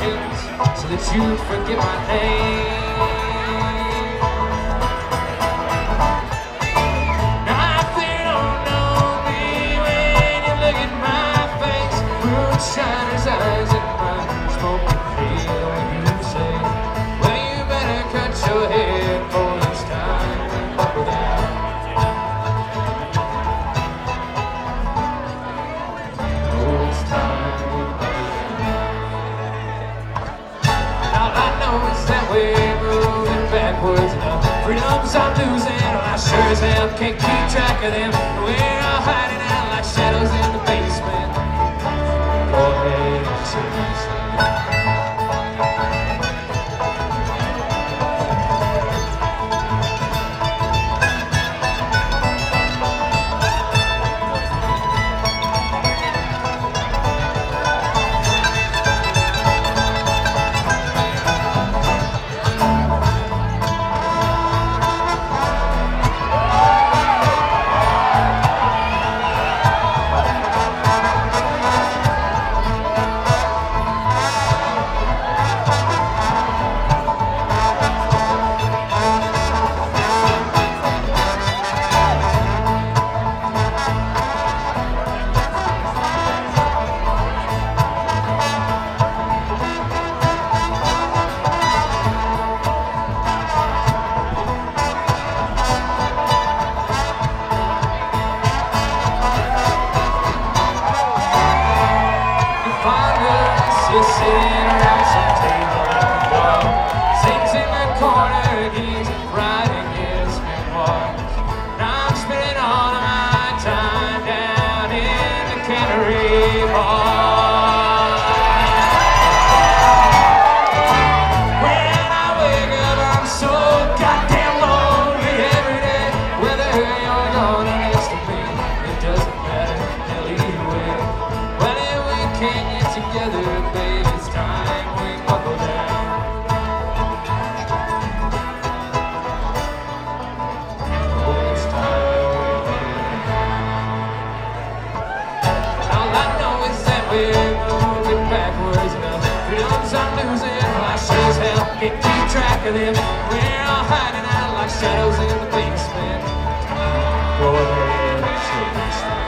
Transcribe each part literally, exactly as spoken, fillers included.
emotions so that you forget my name. Now I think you don't know me when you look at my face. Moonshiner's eyes and my smoking feel when you say, well, you better cut your head for this time and buckle down. We're moving backwards now. Freedoms I'm losing, well, I sure as hell can't keep track of them. We're all hiding out like shadows in the basement. Go ahead and sing this. Just sitting around some table at the bar, sings in the corner, he's writing his memoirs. Now I'm spending all of my time down in the Cannery Bar. When I wake up, I'm so goddamn lonely every day. Whether you're gone or next to me, it doesn't matter, hell either way. Well, if we can't get together, baby, it's time we buckle down. Oh, it's time we buckle down. All I know is that we're moving backwards now. Freedoms I'm losing, well, I sure as hell can't keep track of them. We're all hiding out like shadows in the basement. Go ahead and sing this thing.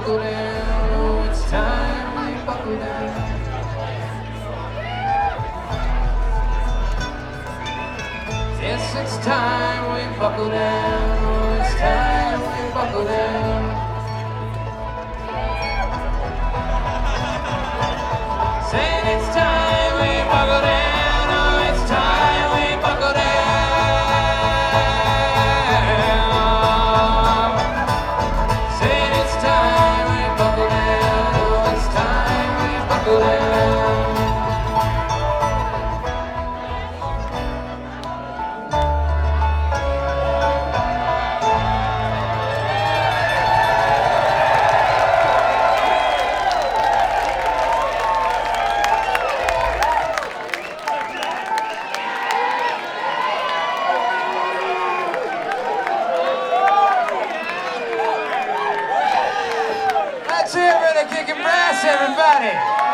buckle down. Oh, it's time we buckle down. Yes, it's time we buckle down. Oh, it's time we buckle down. Saying it's time we buckle down. Oh, it's time we buckle down. Saying it's time we buckle down. Oh, it's time we buckle down. Let's hear it for the Kickin' Brass, everybody!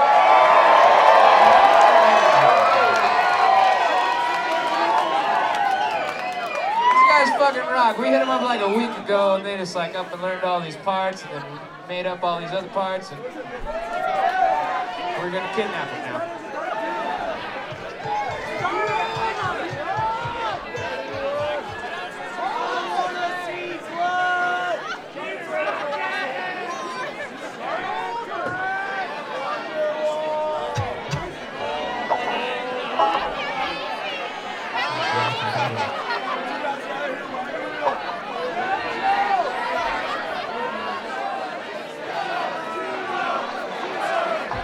These guys fucking rock. We hit them up like a week ago, and they just like up and learned all these parts, and then made up all these other parts, and we're gonna kidnap them now.